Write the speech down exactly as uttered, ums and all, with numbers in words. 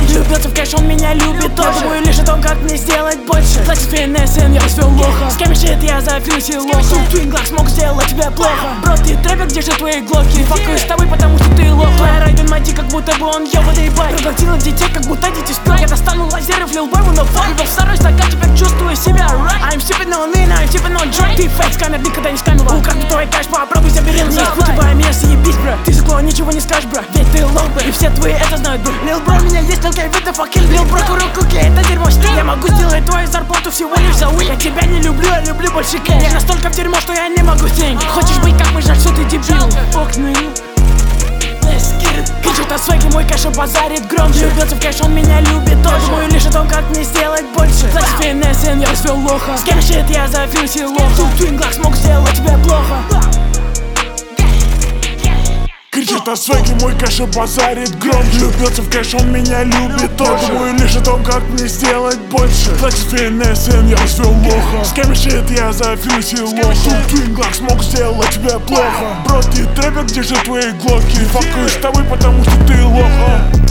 громче. Влюбился в кэш, он меня любит тоже. Думаю лишь о том, как мне сделать больше. Платит в эн эс эн, я развел лоха. С кем щит, я зафьюсил лоха. Твинглак смог сделать тебе плохо. Бро, ты трэпер, где же твои глоки? Факую с тобой, потому что ты лох. Твоя райден мади, как будто бы он ебаный бай. Проглотила детей, как будто дети спят. Я достану лазер и влил бэву на фан. Был второй стакан, теперь чувствую себя right. I'm sipping on in, I'm sipping on drink. Ты фейк, скамер никогда не скамила. Украду твой кэш, попробуй забери назад. Путевая меня съебись, бро. Ты за клоун ничего не скажешь, бро. Ведь ты лох, бро. И все твои это знают, бро. Лил бро, меня есть только with the fucking Лил бро, курю куки, это дерьмо стиль. Я могу сделать твою зарплату всего лишь за уик. Я тебя не люблю, я люблю больше кэш. Я настолько в дерьмо, что я не могу think. Хочешь быть как мы, жаль, что ты дебил. Окны. Кричит о свеке, мой кэш базарит громче. Влюбился в кэш, он меня любит тоже. Думаю лишь о том, как мне сделать больше. Платит в эн эс эн, я развел лоха. С кем щит, я зафьюсил лоха. Твинглак смог сделать тебе плохо. Кричит о свеке, мой кэш базарит громче. Влюбился в кэш, он меня любит тоже. Думаю лишь о том, как мне сделать больше. Платит в эн эс эн, я развел лоха. С кем щит, я зафьюсил лоха. Твинглак смог сделать тебе плохо. Бро, ты трэпер, где же твои глоки? Факую с тобой, потому что ты лоха.